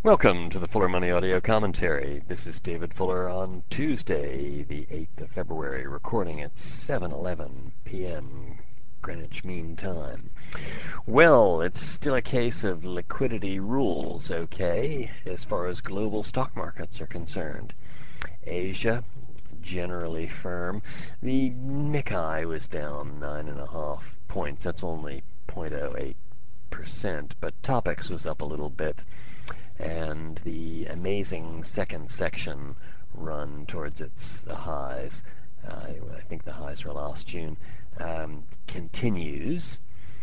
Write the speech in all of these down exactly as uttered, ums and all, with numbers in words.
Welcome to the Fuller Money Audio Commentary. This is David Fuller on Tuesday, the eighth of February, recording at seven eleven p m Greenwich Mean Time. Well, it's still a case of liquidity rules, okay, as far as global stock markets are concerned. Asia, generally firm. The Nikkei was down nine and a half points. That's only zero point zero eight percent, but Topix was up a little bit, and the amazing second section run towards its highs, uh, I think the highs were last June, um, continues,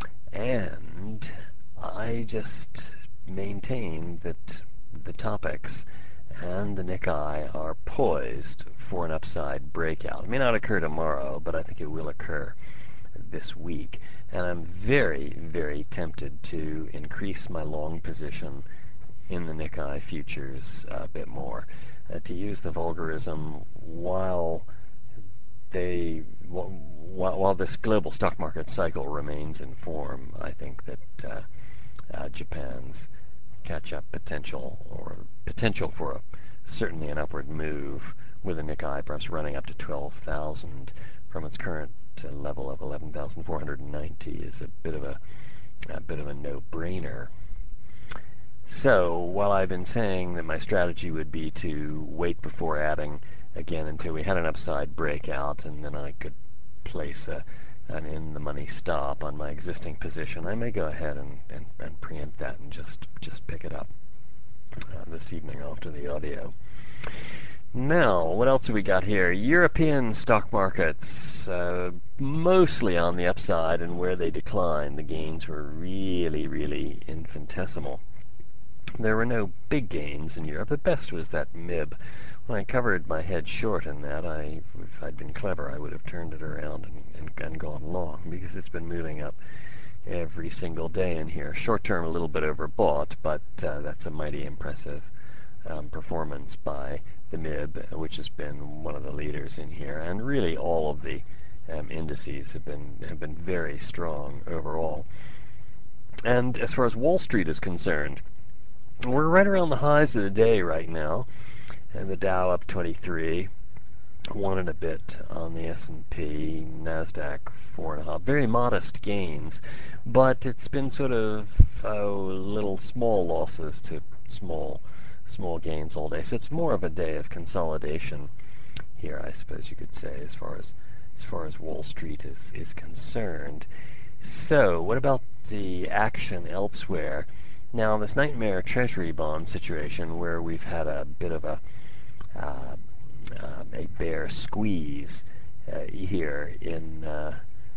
and I just maintain that the Topix and the Nikkei are poised for an upside breakout. It may not occur tomorrow, but I think it will occur this week, and I'm very, very tempted to increase my long position in the Nikkei futures a bit more. Uh, to use the vulgarism, while they while, while this global stock market cycle remains in form, I think that uh, uh, Japan's catch-up potential, or potential for a, certainly an upward move, with the Nikkei perhaps running up to twelve thousand from its current uh, level of eleven thousand four hundred ninety, is a bit of a, a bit of a no-brainer. So, while I've been saying that my strategy would be to wait before adding again until we had an upside breakout, and then I could place a, an in-the-money stop on my existing position, I may go ahead and, and, and preempt that and just, just pick it up uh, this evening after the audio. Now, what else have we got here? European stock markets, uh, mostly on the upside, and where they declined, the gains were really, really infinitesimal. There were no big gains in Europe. The best was that M I B. When I covered my head short in that, I, if I'd been clever, I would have turned it around and, and, and gone long, because it's been moving up every single day in here. Short term, a little bit overbought, but uh, that's a mighty impressive um, performance by the M I B, which has been one of the leaders in here. And really, all of the um, indices have been have been very strong overall. And as far as Wall Street is concerned, we're right around the highs of the day right now, and the Dow up twenty-three, one and a bit on the S and P, Nasdaq four and a half. Very modest gains, but it's been sort of oh, little small losses to small small gains all day. So it's more of a day of consolidation here, I suppose you could say, as far as as far as Wall Street is is concerned. So, what about the action elsewhere? Now, this nightmare treasury bond situation, where we've had a bit of a uh, uh, a bear squeeze uh, here in, uh,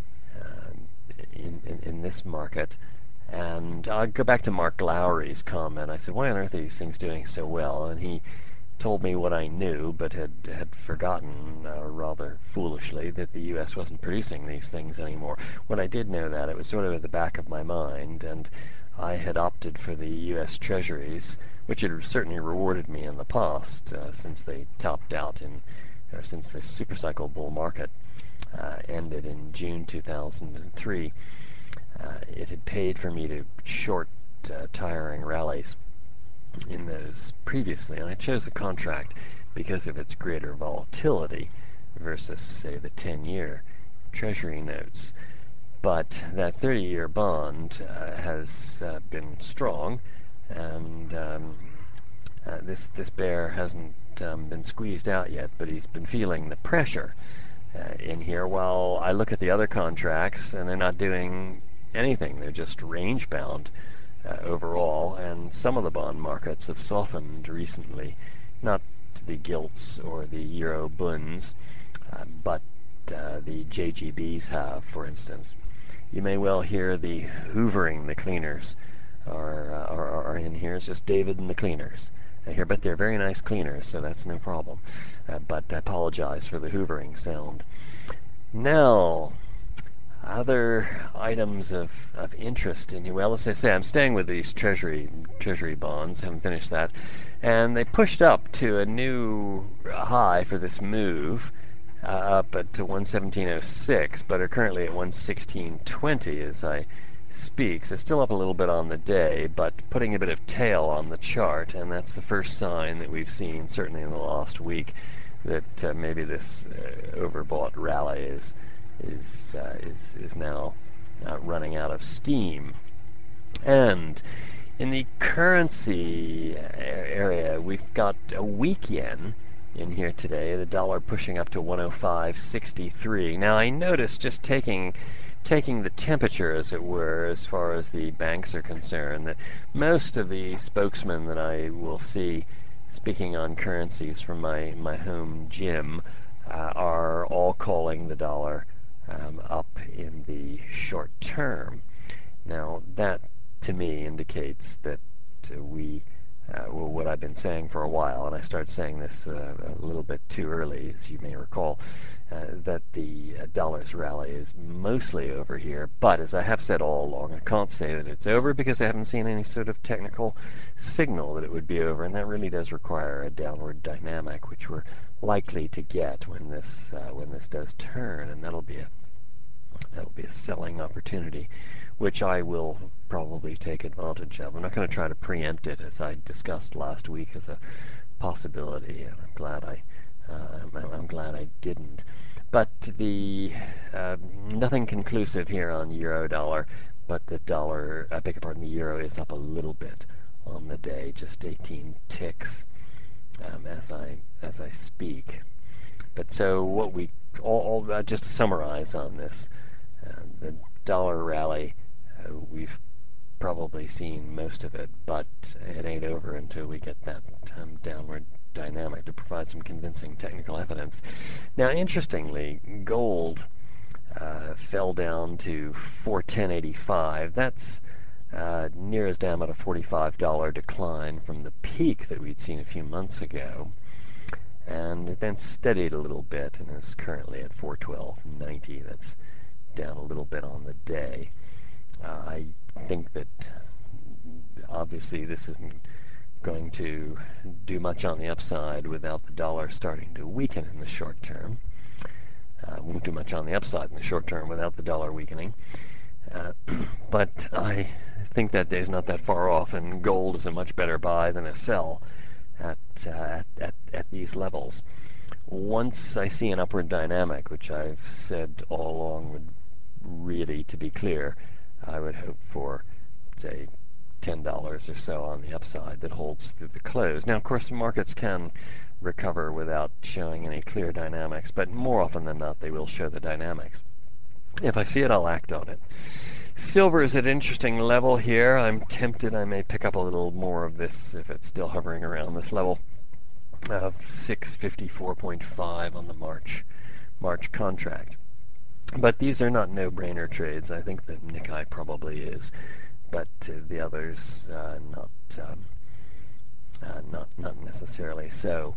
uh, in, in in this market, and I'll go back to Mark Lowry's comment. I said, "Why on earth are these things doing so well?" And he told me what I knew, but had had forgotten uh, rather foolishly that the U S wasn't producing these things anymore. When I did know that, it was sort of at the back of my mind, and I had opted for the U S Treasuries, which had certainly rewarded me in the past, uh, since they topped out in, or since the supercycle bull market uh, ended in June two thousand three. Uh, it had paid for me to short uh, tiring rallies in those previously, and I chose the contract because of its greater volatility versus, say, the ten-year Treasury notes. But that thirty-year bond uh, has uh, been strong, and um, uh, this this bear hasn't um, been squeezed out yet, but he's been feeling the pressure uh, in here. While I look at the other contracts, and they're not doing anything; they're just range bound uh, overall. And some of the bond markets have softened recently, not the gilts or the euro bunds, uh, but uh, the J G Bs have, for instance. You may well hear the hoovering the cleaners are, uh, are, are in here. It's just David and the cleaners here, but they're very nice cleaners, so that's no problem. Uh, but I apologize for the hoovering sound. Now, other items of, of interest in here. Well, as I say, I'm staying with these treasury treasury bonds. Haven't finished that, and they pushed up to a new high for this move, uh, up at one seventeen oh six, but are currently at one sixteen twenty as I speak. So still up a little bit on the day, but putting a bit of tail on the chart, and that's the first sign that we've seen, certainly in the last week, that uh, maybe this uh, overbought rally is is uh, is is now uh, running out of steam. And in the currency area, we've got a weak yen in here today, the dollar pushing up to one oh five sixty-three. Now I noticed, just taking taking the temperature, as it were, as far as the banks are concerned, that most of the spokesmen that I will see speaking on currencies from my, my home gym uh, are all calling the dollar um, up in the short term. Now that, to me, indicates that uh, we Uh, well, what I've been saying for a while, and I started saying this uh, a little bit too early, as you may recall, uh, that the uh, dollar's rally is mostly over here. But as I have said all along, I can't say that it's over because I haven't seen any sort of technical signal that it would be over, and that really does require a downward dynamic, which we're likely to get when this uh, when this does turn, and that'll be a that'll be a selling opportunity, which I will probably take advantage of. I'm not going to try to preempt it, as I discussed last week, as a possibility, and I'm glad I, uh, I'm, I'm glad I didn't. But the uh, nothing conclusive here on euro dollar, but the dollar, I beg your pardon, the euro is up a little bit on the day, just eighteen ticks um, as I as I speak. But so what we all, all uh, just to summarize on this, uh, the dollar rally, uh, we've probably seen most of it, but it ain't over until we get that um, downward dynamic to provide some convincing technical evidence. Now, interestingly, gold uh, fell down to four ten eighty-five. That's uh, near as damn at a forty-five dollar decline from the peak that we'd seen a few months ago, and it then steadied a little bit and is currently at four twelve ninety. That's down a little bit on the day. Uh, I think that obviously this isn't going to do much on the upside without the dollar starting to weaken in the short term. Uh, won't do much on the upside in the short term without the dollar weakening. Uh, but I think that day's not that far off, and gold is a much better buy than a sell at, uh, at, at, at these levels. Once I see an upward dynamic, which I've said all along would really, to be clear, I would hope for, say, ten dollars or so on the upside that holds through the close. Now, of course, markets can recover without showing any clear dynamics, but more often than not, they will show the dynamics. If I see it, I'll act on it. Silver is at an interesting level here. I'm tempted I may pick up a little more of this if it's still hovering around this level of six fifty-four point five on the March March contract. But these are not no-brainer trades. I think that Nikkei probably is, but uh, the others uh, not um, uh, not not necessarily so.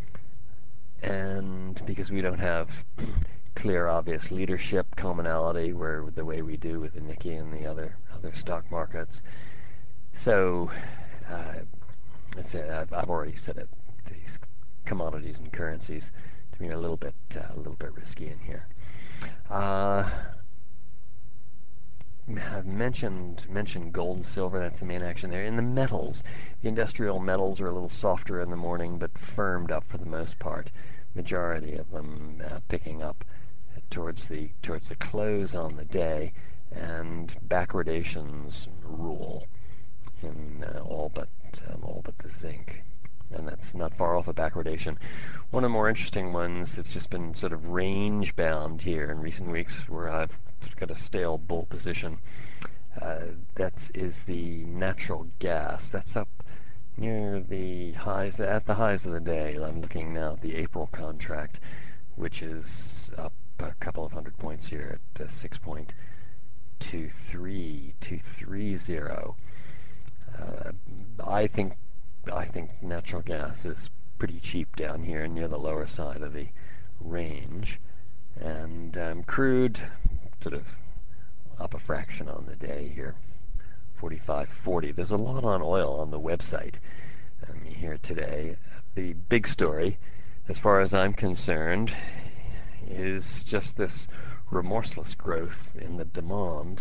And because we don't have clear, obvious leadership commonality, where the way we do with the Nikkei and the other other stock markets. So, uh, let's say I've, I've already said it. These commodities and currencies to me are a little bit uh, a little bit risky in here. Uh, I've mentioned mentioned gold and silver. That's the main action there. In the metals, the industrial metals are a little softer in the morning, but firmed up for the most part. Majority of them uh, picking up towards the towards the close on the day, and backwardations rule in uh, all but um, all but the zinc, and that's not far off a backwardation. One of the more interesting ones that's just been sort of range bound here in recent weeks, where I've got a stale bull position. Uh, that is the natural gas. That's up near the highs, at the highs of the day. I'm looking now at the April contract, which is up a couple of hundred points here at uh, six point two three two three zero. Uh, I think I think natural gas is pretty cheap down here near the lower side of the range, and um, crude sort of up a fraction on the day here, forty-five forty. There's a lot on oil on the website um, here today. The big story, as far as I'm concerned, is just this remorseless growth in the demand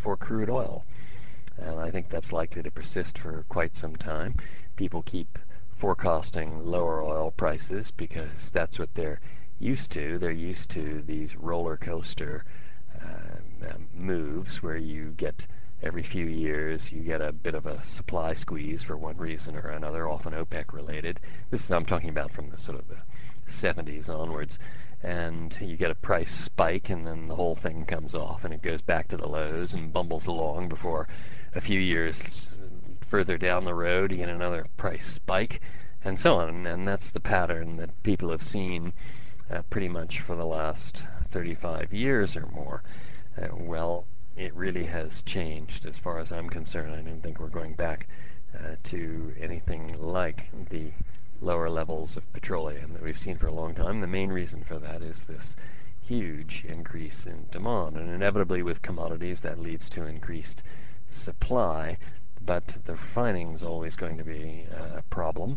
for crude oil. And I think that's likely to persist for quite some time. People keep forecasting lower oil prices because that's what they're used to. They're used to these roller coaster uh, moves where you get every few years you get a bit of a supply squeeze for one reason or another, often OPEC related. This is I'm talking about from the sort of the seventies onwards. And you get a price spike, and then the whole thing comes off, and it goes back to the lows and bumbles along before a few years further down the road you get another price spike, and so on. And that's the pattern that people have seen uh, pretty much for the last thirty-five years or more. Uh, well, it really has changed as far as I'm concerned. I don't think we're going back uh, to anything like the lower levels of petroleum that we've seen for a long time. The main reason for that is this huge increase in demand, and inevitably with commodities that leads to increased supply, but the refining is always going to be a problem.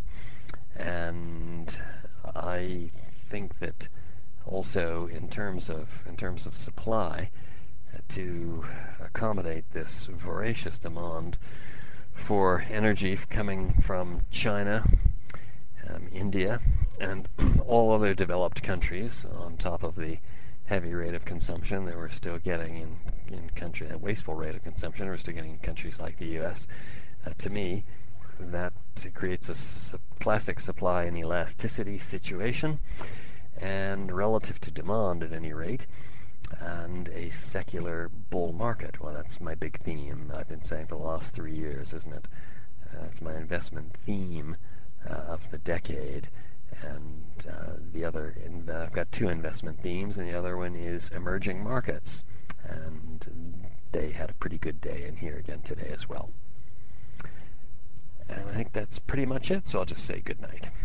And I think that also in terms of in terms of supply, uh, to accommodate this voracious demand for energy coming from China, Um, India, and all other developed countries, on top of the heavy rate of consumption that we're still getting in, in country, a wasteful rate of consumption we're still getting in countries like the U S. Uh, to me, that creates a su- classic supply and elasticity situation, and relative to demand at any rate, and a secular bull market. Well, that's my big theme I've been saying for the last three years, isn't it? Uh, that's my investment theme Uh, of the decade. And uh, the other, in, uh, I've got two investment themes, and the other one is emerging markets. And they had a pretty good day in here again today as well. And I think that's pretty much it, so I'll just say good night.